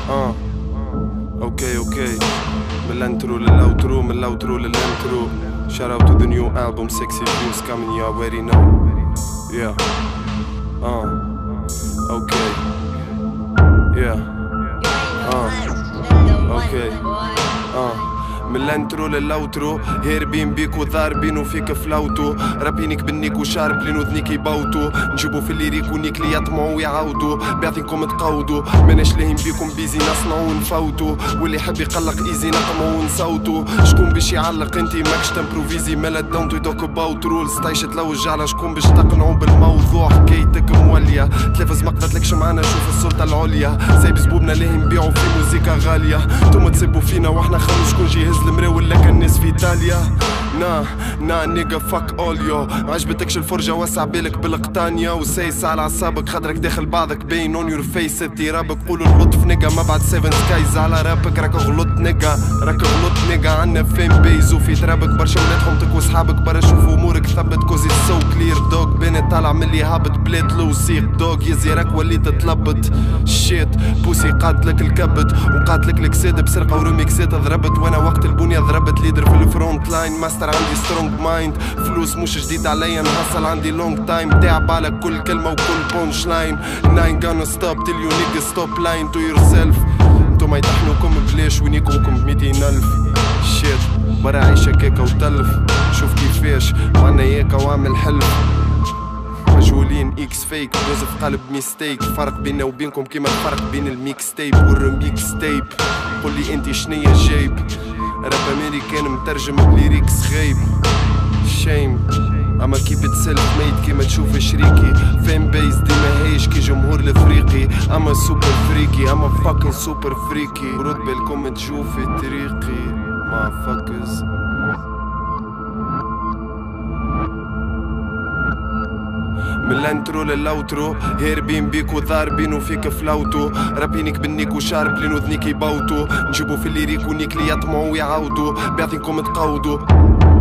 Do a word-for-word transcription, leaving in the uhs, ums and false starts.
اه اوكي اوكي من الانترو للاوترو من الاوترو للانترو. Shout out to the new album Sexy Views coming, you already know. Yeah. Uh. Okay. Yeah. Uh. Okay. Uh. من الانترو للاوترو هاربين بيك وضاربين وفيك فلاوتو، رابينك بالنيك وشاربلين وذنيك يبوتو، نجيبو في الليريك ونيك لي يطمعو ويعاودو، بعثينكم تقودو ماناش لاهين بيكم بيزي نصنعو ونفوتو، واللي يحب يقلق ايزي نقمو ونصوتو. شكون باش يعلق انتي ماكش تمبروفيزي مالا دونت وي توك اباوت رولز، طايش تلوج على شكون باش تقنعو بالموضوع، حكايتك مولية تلفز ما قدرتلكش معانا شوف السلطة العليا، سايب زبوبنا ليه نبيعو في موزيكا غالية، نتوما تسبو فينا واحنا خلو شكون جيهز المرا ولا كان الناس في ايطاليا. نا نا نيجا فاك اول يو، عجبتكش الفرجة وسع بالك بالقطانيا، وسايس على عصابك خاطرك داخل بعضك باين اون يور فيس، رابك قولوا اللطف نيجا ما بعد سيفن سكايز على رابك، راك غلط نيجا راك غلط نيجا، عنا فين بيز وفي ترابك برشا ولاد حومتك وصحابك برا شوفوا امورك ثبت كوزي سو كلير دوغ، بين طالع ملي هابط بلاد لو سيق دوغ، يزيرك وليت تلبط شيت بوسي قاتلك الكبت وقاتلك الكساد بسرقة ورميكسات ضربت، وانا وقت البنية ضربت ليدر في الفرونت لاين، ماستر عندي سترونج مايند، فلوس مش جديد عليا نحصل عندي لونج تايم، تعب على كل كلمة وكل بونش لاين، ناين gonna stop till you niggas stop lying to yourself. انتوما يطحنوكم بلاش وينيكوكم بميتين الف شيت برا عيشة كيكا وتلف، شوف كيفاش وانا ياكا واعمل حلف، مجهولين اكس فيك دوز في قلب ميستيك، فرق بيننا وبينكم كيما الفرق بين الميكس تيب والريميكس تيب، قولي انتي شنيا جايب راب امريكان مترجم بليريكس غايب، شيم اما كيب تسلف ميت كيما تشوف شريكي، فين بيز ديما هيش كي جمهور الافريقي، اما سوبر فريكي اما فاكن سوبر فريكي، ورد بالكم تشوفي طريقي ما فكز. من الانترو للاوترو هاربين بيك وضاربين وفيك فلاوتو، رابينك بالنيك وشاربلين وذنيك يبوتو، نجيبو في الليريك ونيك لي يطمعو ويعاودو، بعثينكم تقودو.